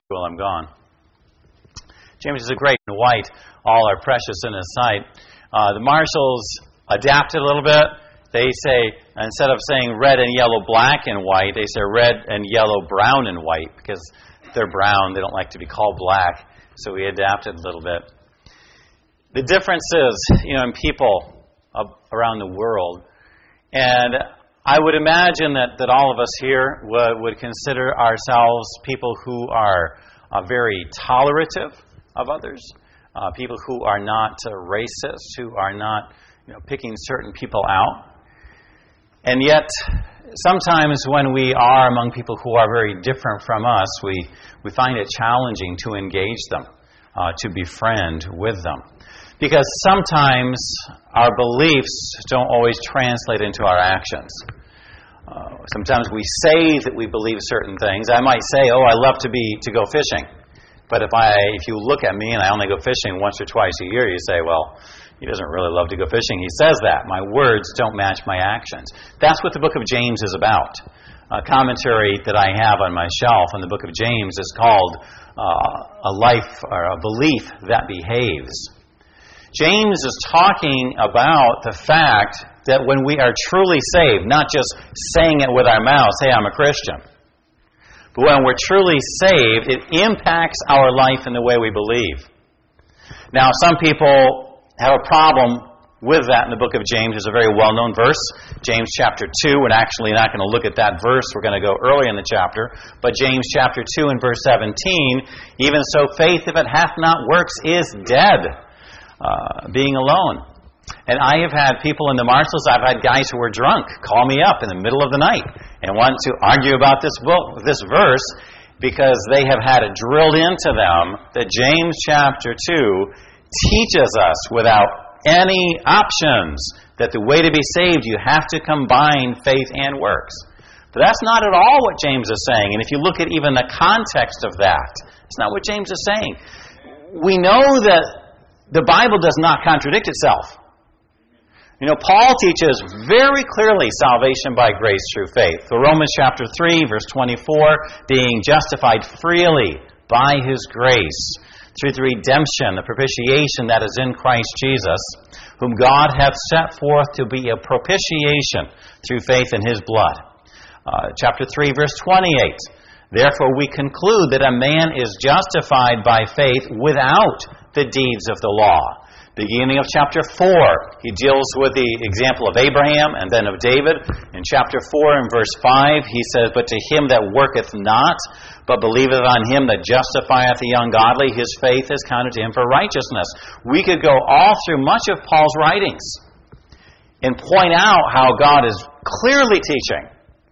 while I'm gone. James is a great and white. All are precious in His sight. The Marshalls adapted a little bit. They say, instead of saying red and yellow, black and white, they say red and yellow, brown and white, because they're brown. They don't like to be called black. So we adapted a little bit. The difference is, in people around the world. And I would imagine that all of us here would consider ourselves people who are very tolerative of others, people who are not racist, who are not picking certain people out. And yet, sometimes when we are among people who are very different from us, we find it challenging to engage them, to befriend with them. Because sometimes our beliefs don't always translate into our actions. Sometimes we say that we believe certain things. I might say, I love to go fishing. But if you look at me and I only go fishing once or twice a year, you say, well, he doesn't really love to go fishing. He says that. My words don't match my actions. That's what the book of James is about. A commentary that I have on my shelf on the book of James is called A Life or a Belief That Behaves. James is talking about the fact that when we are truly saved, not just saying it with our mouths, hey, I'm a Christian, but when we're truly saved, it impacts our life in the way we believe. Now, some people have a problem with that in the book of James. There's a very well-known verse, James chapter 2. We're actually not going to look at that verse. We're going to go early in the chapter. But James chapter 2 and verse 17, even so faith, if it hath not works, is dead. Being alone. And I have had people in the Marshalls, I've had guys who were drunk call me up in the middle of the night and want to argue about this verse because they have had it drilled into them that James chapter 2 teaches us without any options that the way to be saved, you have to combine faith and works. But that's not at all what James is saying. And if you look at even the context of that, it's not what James is saying. We know that the Bible does not contradict itself. Paul teaches very clearly salvation by grace through faith. The Romans chapter 3, verse 24, being justified freely by His grace through the redemption, the propitiation that is in Christ Jesus, whom God hath set forth to be a propitiation through faith in His blood. Chapter 3, verse 28. Therefore we conclude that a man is justified by faith without the deeds of the law. Beginning of chapter 4, he deals with the example of Abraham and then of David. In chapter 4 and verse 5, he says, but to him that worketh not, but believeth on him that justifieth the ungodly, his faith is counted to him for righteousness. We could go all through much of Paul's writings and point out how God is clearly teaching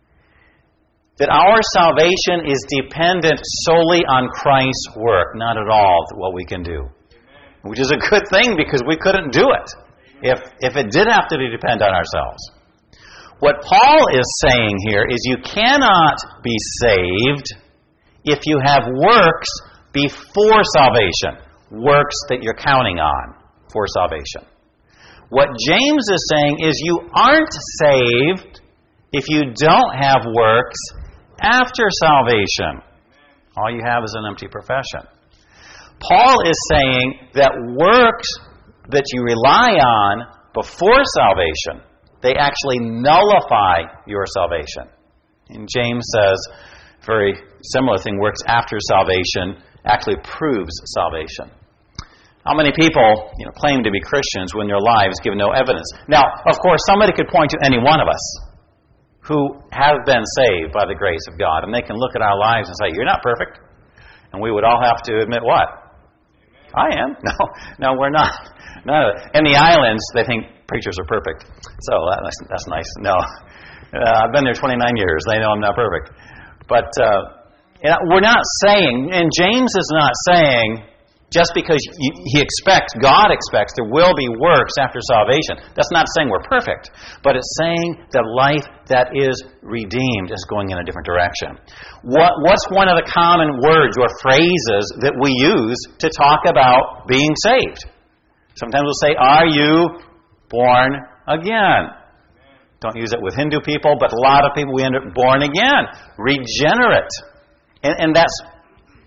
that our salvation is dependent solely on Christ's work, not at all what we can do. Which is a good thing because we couldn't do it if it did have to depend on ourselves. What Paul is saying here is you cannot be saved if you have works before salvation, works that you're counting on for salvation. What James is saying is you aren't saved if you don't have works after salvation. All you have is an empty profession. Paul is saying that works that you rely on before salvation, they actually nullify your salvation. And James says, very similar thing, works after salvation actually proves salvation. How many people claim to be Christians when their lives give no evidence? Now, of course, somebody could point to any one of us who have been saved by the grace of God, and they can look at our lives and say, you're not perfect. And we would all have to admit what? I am. No, we're not. No. In the islands, they think preachers are perfect. So that's nice. No. I've been there 29 years. They know I'm not perfect. But we're not saying, and James is not saying, just because God expects there will be works after salvation. That's not saying we're perfect. But it's saying that life that is redeemed is going in a different direction. What's one of the common words or phrases that we use to talk about being saved? Sometimes we'll say, are you born again? Don't use it with Hindu people, but a lot of people, we end up born again. Regenerate. And that's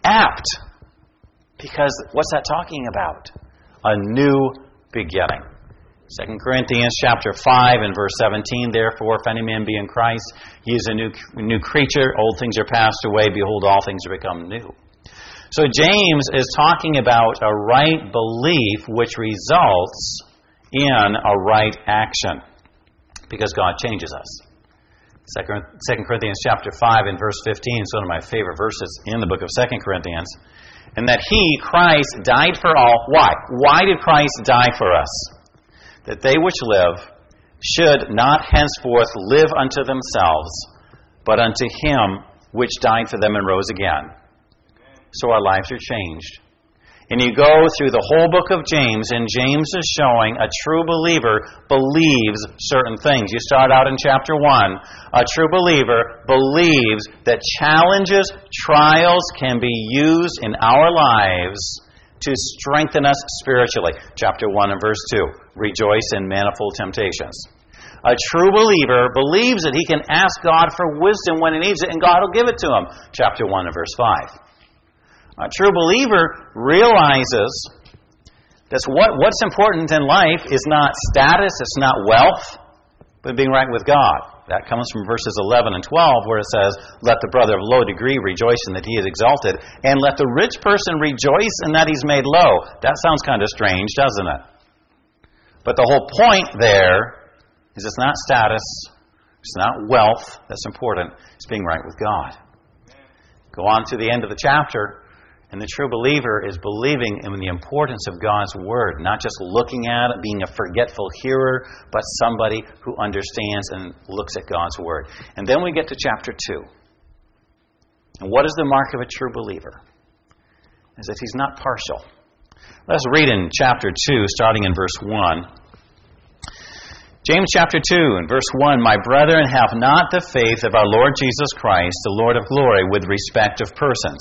apt. Because what's that talking about? A new beginning. 2 Corinthians chapter 5 and verse 17, therefore, if any man be in Christ, he is a new creature. Old things are passed away. Behold, all things are become new. So James is talking about a right belief which results in a right action. Because God changes us. 2 Corinthians chapter 5 and verse 15 is one of my favorite verses in the book of 2 Corinthians. And that He, Christ, died for all. Why? Why did Christ die for us? That they which live should not henceforth live unto themselves, but unto Him which died for them and rose again. So our lives are changed. And you go through the whole book of James, and James is showing a true believer believes certain things. You start out in chapter 1. A true believer believes that challenges, trials can be used in our lives to strengthen us spiritually. Chapter 1 and verse 2. Rejoice in manifold temptations. A true believer believes that he can ask God for wisdom when he needs it, and God will give it to him. Chapter 1 and verse 5. A true believer realizes that what's important in life is not status, it's not wealth, but being right with God. That comes from verses 11 and 12 where it says, let the brother of low degree rejoice in that he is exalted, and let the rich person rejoice in that he's made low. That sounds kind of strange, doesn't it? But the whole point there is it's not status, it's not wealth that's important, it's being right with God. Go on to the end of the chapter. And the true believer is believing in the importance of God's Word, not just looking at it, being a forgetful hearer, but somebody who understands and looks at God's Word. And then we get to chapter 2. And what is the mark of a true believer? Is that he's not partial. Let's read in chapter 2, starting in verse 1. James chapter 2 and verse 1, my brethren, have not the faith of our Lord Jesus Christ, the Lord of glory, with respect of persons.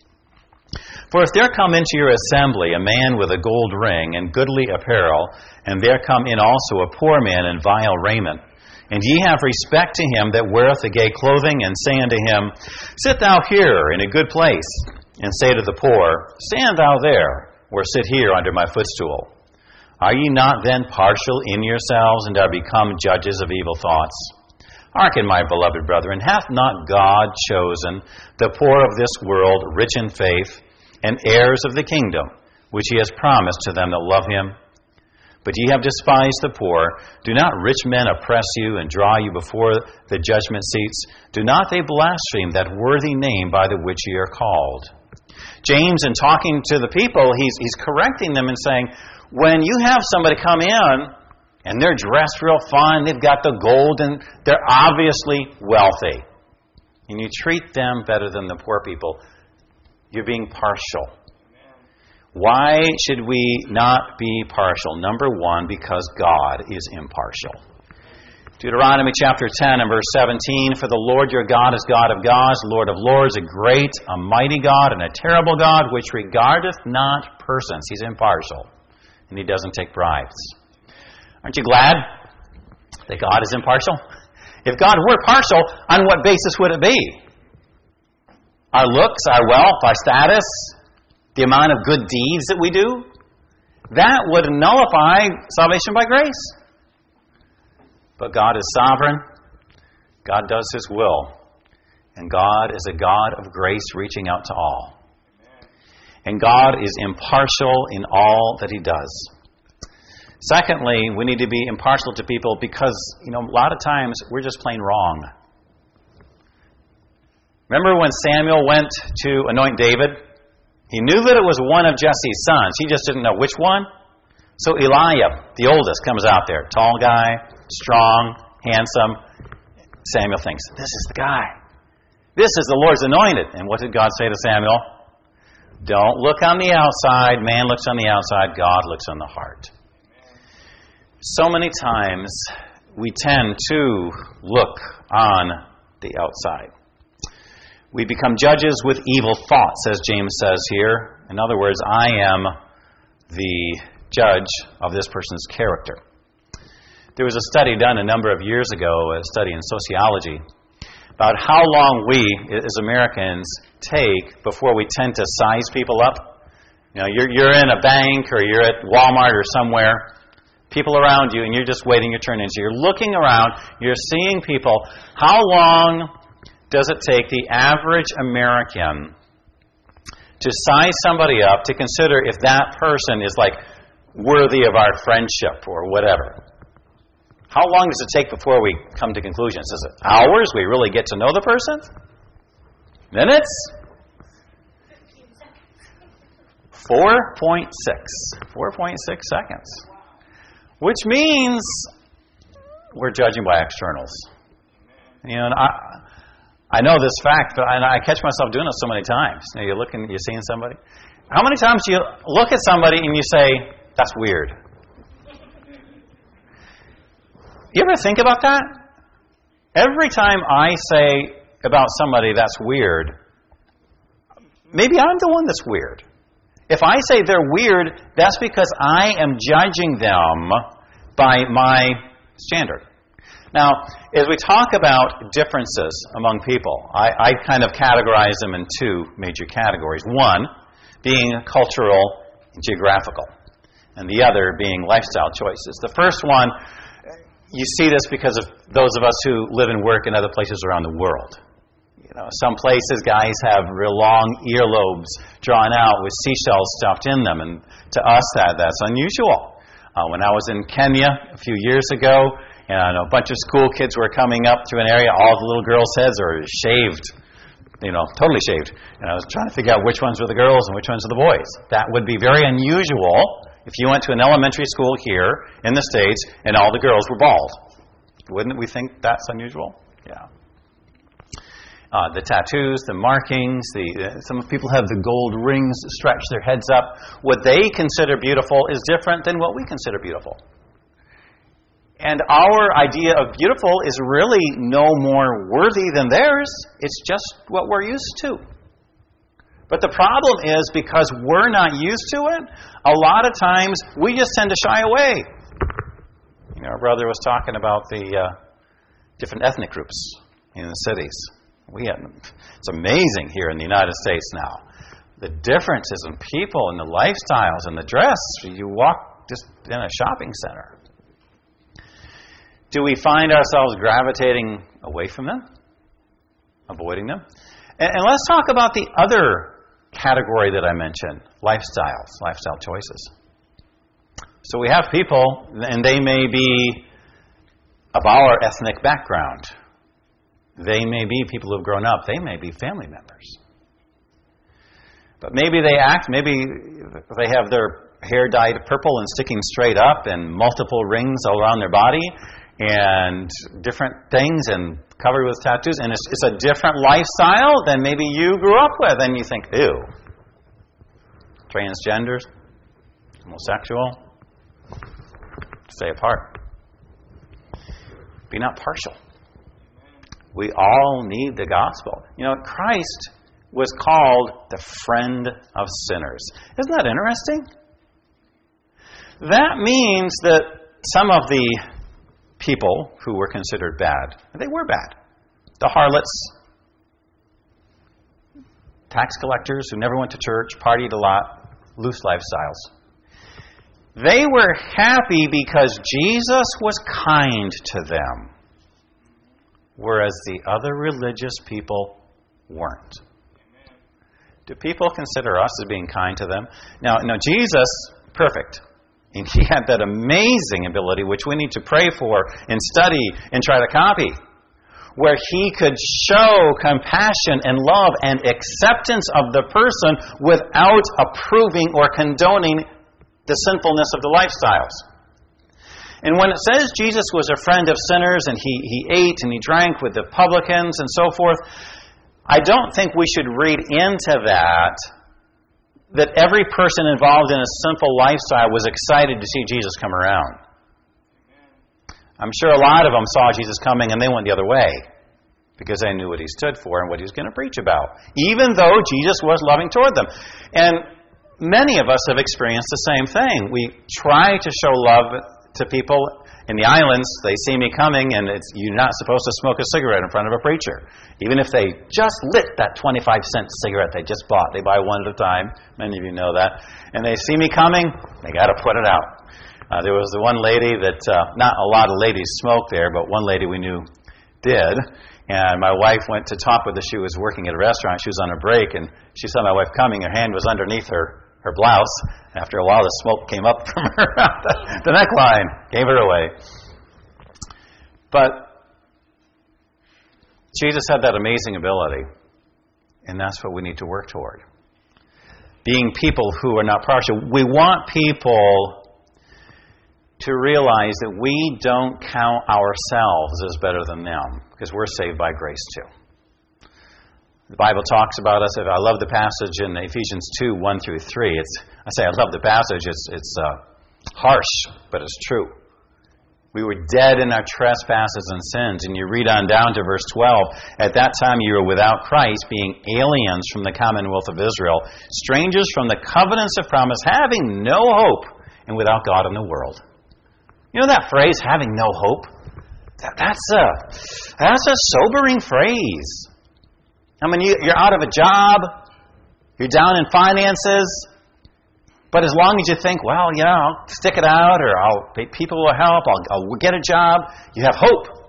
For if there come into your assembly a man with a gold ring and goodly apparel, and there come in also a poor man in vile raiment, and ye have respect to him that weareth the gay clothing, and say unto him, sit thou here in a good place, and say to the poor, stand thou there, or sit here under my footstool. Are ye not then partial in yourselves, and are become judges of evil thoughts? Hearken, my beloved brethren, hath not God chosen the poor of this world rich in faith, and heirs of the kingdom, which he has promised to them that love him? But ye have despised the poor. Do not rich men oppress you and draw you before the judgment seats? Do not they blaspheme that worthy name by the which ye are called? James, in talking to the people, he's correcting them and saying, when you have somebody come in, and they're dressed real fine, they've got the gold, and they're obviously wealthy, and you treat them better than the poor people, you're being partial. Why should we not be partial? Number one, because God is impartial. Deuteronomy chapter 10 and verse 17, for the Lord your God is God of gods, Lord of lords, a great, a mighty God, and a terrible God, which regardeth not persons. He's impartial, and he doesn't take bribes. Aren't you glad that God is impartial? If God were partial, on what basis would it be? Our looks, our wealth, our status, the amount of good deeds that we do? That would nullify salvation by grace. But God is sovereign. God does His will. And God is a God of grace reaching out to all. And God is impartial in all that He does. Secondly, we need to be impartial to people because, a lot of times we're just plain wrong. Remember when Samuel went to anoint David? He knew that it was one of Jesse's sons. He just didn't know which one. So Eliab, the oldest, comes out there. Tall guy, strong, handsome. Samuel thinks, this is the guy. This is the Lord's anointed. And what did God say to Samuel? Don't look on the outside. Man looks on the outside. God looks on the heart. So many times we tend to look on the outside. We become judges with evil thoughts, as James says here. In other words, I am the judge of this person's character. There was a study done a number of years ago, a study in sociology, about how long we, as Americans, take before we tend to size people up. You know, you're in a bank or you're at Walmart or somewhere, people around you, and you're just waiting your turn in. So you're looking around, you're seeing people. How long does it take the average American to size somebody up, to consider if that person is like worthy of our friendship or whatever? How long does it take before we come to conclusions? Is it hours? We really get to know the person? Minutes? 4.6. 4.6 seconds. Which means we're judging by externals. You know, and I know this fact, but I catch myself doing it so many times. You know, you're seeing somebody. How many times do you look at somebody and you say, that's weird? You ever think about that? Every time I say about somebody that's weird, maybe I'm the one that's weird. If I say they're weird, that's because I am judging them by my standard. Now, as we talk about differences among people, I kind of categorize them in two major categories. One being cultural and geographical, and the other being lifestyle choices. The first one, you see this because of those of us who live and work in other places around the world. You know, some places guys have real long earlobes drawn out with seashells stuffed in them, and to us that's unusual. When I was in Kenya a few years ago, and a bunch of school kids were coming up to an area, all the little girls' heads are shaved, totally shaved. And I was trying to figure out which ones were the girls and which ones were the boys. That would be very unusual if you went to an elementary school here in the States and all the girls were bald. Wouldn't we think that's unusual? Yeah. The tattoos, the markings, some people have the gold rings that stretch their heads up. What they consider beautiful is different than what we consider beautiful. And our idea of beautiful is really no more worthy than theirs. It's just what we're used to. But the problem is, because we're not used to it, a lot of times we just tend to shy away. You know, our brother was talking about the different ethnic groups in the cities. It's amazing here in the United States now. The differences in people and the lifestyles and the dress. You walk just in a shopping center. Do we find ourselves gravitating away from them? Avoiding them? And let's talk about the other category that I mentioned, lifestyle choices. So we have people, and they may be of our ethnic background. They may be people who have grown up. They may be family members. But maybe they have their hair dyed purple and sticking straight up and multiple rings all around their body and different things and covered with tattoos, and it's a different lifestyle than maybe you grew up with, and you think, ew. Transgenders, homosexual, stay apart. Be not partial. We all need the gospel. You know, Christ was called the friend of sinners. Isn't that interesting? That means that some of the people who were considered bad, they were bad. The harlots, tax collectors who never went to church, partied a lot, loose lifestyles. They were happy because Jesus was kind to them, whereas the other religious people weren't. Do people consider us as being kind to them? Now, Jesus, perfect. And he had that amazing ability, which we need to pray for and study and try to copy, where he could show compassion and love and acceptance of the person without approving or condoning the sinfulness of the lifestyles. And when it says Jesus was a friend of sinners and he ate and he drank with the publicans and so forth, I don't think we should read into that every person involved in a sinful lifestyle was excited to see Jesus come around. I'm sure a lot of them saw Jesus coming and they went the other way because they knew what he stood for and what he was going to preach about, even though Jesus was loving toward them. And many of us have experienced the same thing. We try to show love to people In the islands, they see me coming, and you're not supposed to smoke a cigarette in front of a preacher. Even if they just lit that 25-cent cigarette they just bought. They buy one at a time. Many of you know that. And they see me coming, they got to put it out. There was the one lady that, not a lot of ladies smoke there, but one lady we knew did. And my wife went to talk with her. She was working at a restaurant. She was on a break, and she saw my wife coming. Her hand was underneath her blouse. After a while, the smoke came up from her the neckline, gave her away. But Jesus had that amazing ability, and that's what we need to work toward. Being people who are not partial. We want people to realize that we don't count ourselves as better than them, because we're saved by grace too. The Bible talks about us. I love the passage in Ephesians 2, 1 through 3. I say I love the passage. It's harsh, but it's true. We were dead in our trespasses and sins. And you read on down to verse 12. At that time you were without Christ, being aliens from the commonwealth of Israel, strangers from the covenants of promise, having no hope, and without God in the world. You know that phrase, having no hope? That's a sobering phrase. I mean, you're out of a job, you're down in finances, but as long as you think, well, I'll stick it out, or people will help, I'll get a job, you have hope.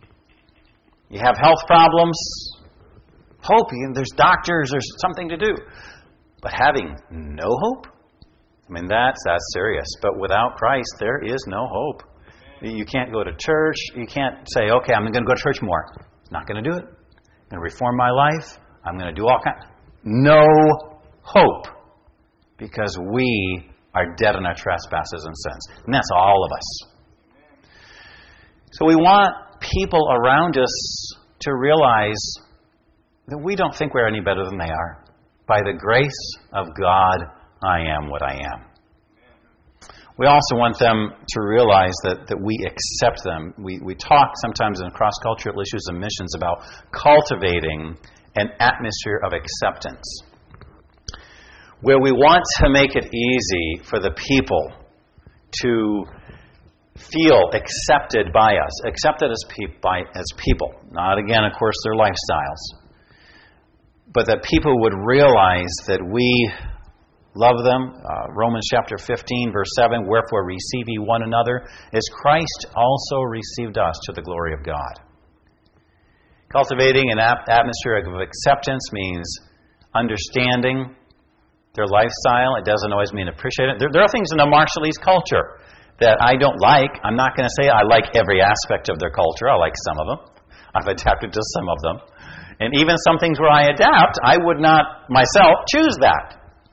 You have health problems, hope, there's doctors, there's something to do. But having no hope? I mean, that's serious. But without Christ, there is no hope. You can't go to church. You can't say, okay, I'm going to go to church more. Not going to do it. I'm going to reform my life. I'm going to do all kinds. No hope. Because we are dead in our trespasses and sins. And that's all of us. So we want people around us to realize that we don't think we're any better than they are. By the grace of God, I am what I am. We also want them to realize that we accept them. We talk sometimes in cross-cultural issues and missions about cultivating an atmosphere of acceptance, where we want to make it easy for the people to feel accepted by us, accepted as people. Not, again, of course, their lifestyles. But that people would realize that we love them. Romans chapter 15, verse 7, wherefore receive ye one another, as Christ also received us to the glory of God. Cultivating an atmosphere of acceptance means understanding their lifestyle. It doesn't always mean appreciate it. There are things in the Marshallese culture that I don't like. I'm not going to say I like every aspect of their culture. I like some of them. I've adapted to some of them. And even some things where I adapt, I would not myself choose that.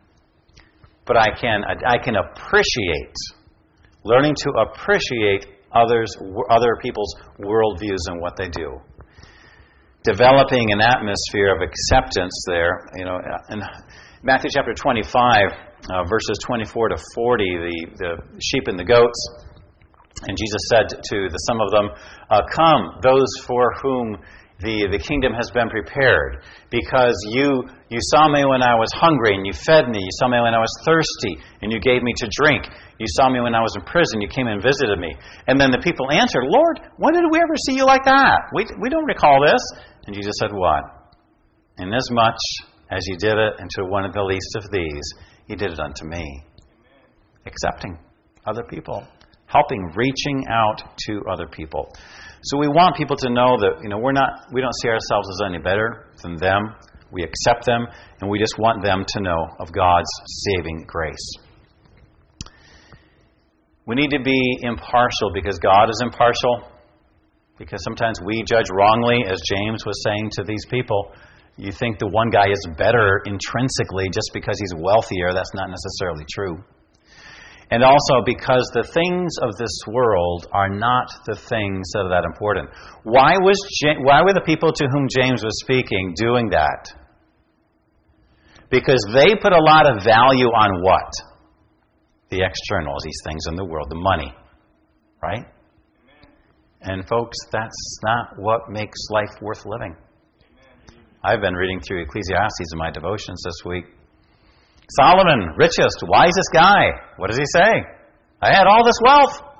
But I can appreciate, learning to appreciate other people's worldviews and what they do. Developing an atmosphere of acceptance there. In Matthew chapter 25, verses 24 to 40, the sheep and the goats, and Jesus said to some of them, come, those for whom the kingdom has been prepared, because you saw me when I was hungry and you fed me. You saw me when I was thirsty and you gave me to drink. You saw me when I was in prison. You came and visited me. And then the people answered, Lord, when did we ever see you like that? We don't recall this. And Jesus said, what? Inasmuch as you did it unto one of the least of these, you did it unto me. Accepting other people, helping, reaching out to other people. So we want people to know that we don't see ourselves as any better than them. We accept them, and we just want them to know of God's saving grace. We need to be impartial because God is impartial. Because sometimes we judge wrongly, as James was saying to these people. You think the one guy is better intrinsically just because he's wealthier. That's not necessarily true. And also because the things of this world are not the things that are that important. Why were the people to whom James was speaking doing that? Because they put a lot of value on what? The externals, these things in the world, the money. Right? And folks, that's not what makes life worth living. I've been reading through Ecclesiastes in my devotions this week. Solomon, richest, wisest guy. What does he say? I had all this wealth.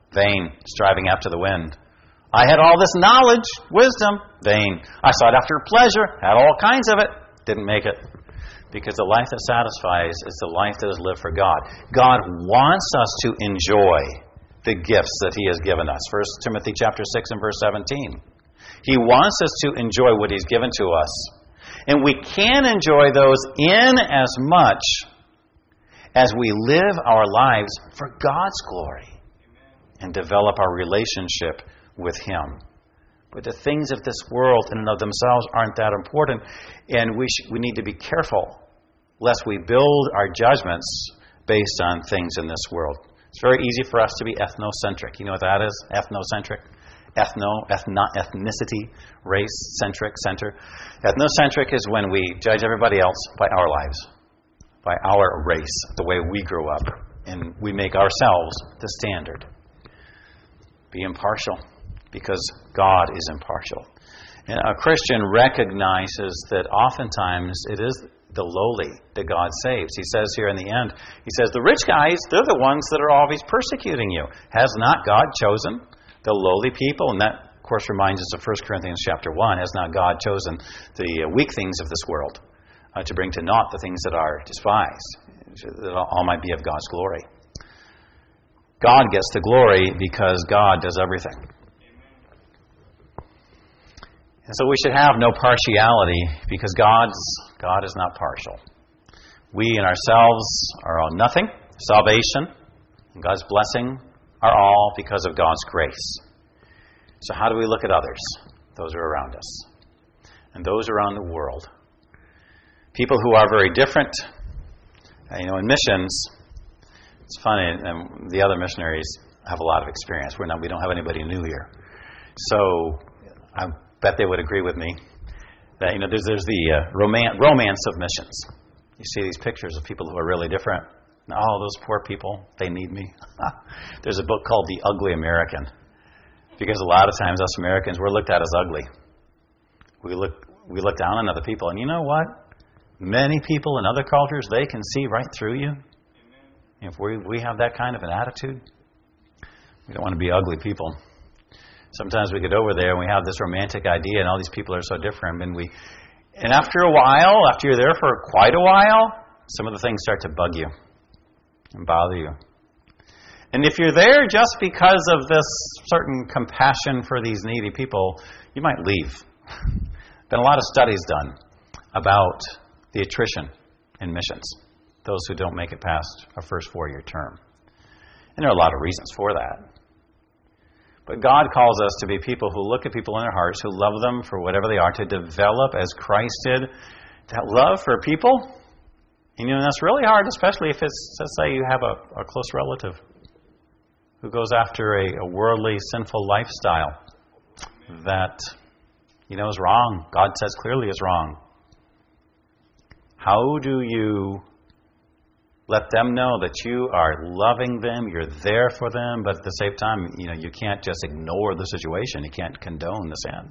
Vain, striving after the wind. I had all this knowledge, wisdom, vain. I sought after pleasure, had all kinds of it, didn't make it. Because the life that satisfies is the life that is lived for God. God wants us to enjoy the gifts that He has given us. 1 Timothy chapter 6 and verse 17. He wants us to enjoy what He's given to us. And we can enjoy those in as much as we live our lives for God's glory and develop our relationship with Him. But the things of this world in and of themselves aren't that important, and we need to be careful lest we build our judgments based on things in this world. It's very easy for us to be ethnocentric. You know what that is? Ethnocentric. Ethnicity, race, center. Ethnocentric is when we judge everybody else by our lives, by our race, the way we grew up, and we make ourselves the standard. Be impartial, because God is impartial. And a Christian recognizes that oftentimes it is the lowly that God saves. He says here in the end, He says, the rich guys, they're the ones that are always persecuting you. Has not God chosen the lowly people? And that, of course, reminds us of 1 Corinthians chapter 1. Has not God chosen the weak things of this world to bring to naught the things that are despised, that all might be of God's glory? God gets the glory because God does everything. And so we should have no partiality because God is not partial. We in ourselves are all nothing. Salvation and God's blessing are all because of God's grace. So how do we look at others? Those who are around us. And those around the world. People who are very different. In missions, it's funny, and the other missionaries have a lot of experience. We don't have anybody new here. So I bet they would agree with me that there's the romance of missions. You see these pictures of people who are really different. Oh, those poor people, they need me. There's a book called The Ugly American. Because a lot of times us Americans, we're looked at as ugly. We look down on other people. And you know what? Many people in other cultures, they can see right through you. If we have that kind of an attitude, we don't want to be ugly people. Sometimes we get over there and we have this romantic idea and all these people are so different. And after a while, after you're there for quite a while, some of the things start to bug you and bother you. And if you're there just because of this certain compassion for these needy people, you might leave. Been a lot of studies done about the attrition in missions, those who don't make it past a first 4-year term. And there are a lot of reasons for that. But God calls us to be people who look at people in their hearts, who love them for whatever they are, to develop, as Christ did, that love for people. And that's really hard, especially if it's, let's say, you have a close relative who goes after a worldly, sinful lifestyle that, is wrong. God says clearly is wrong. How do you let them know that you are loving them, you're there for them, but at the same time, you can't just ignore the situation. You can't condone the sin.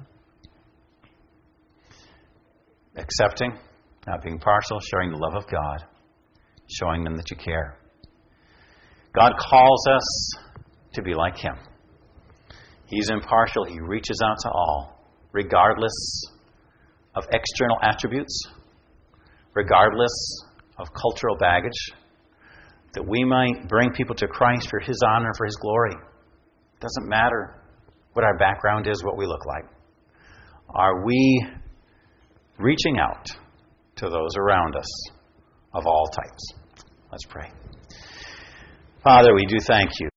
Accepting, not being partial, showing the love of God, showing them that you care. God calls us to be like Him. He's impartial. He reaches out to all, regardless of external attributes, regardless of cultural baggage, that we might bring people to Christ for His honor, for His glory. It doesn't matter what our background is, what we look like. Are we reaching out to those around us of all types? Let's pray. Father, we do thank You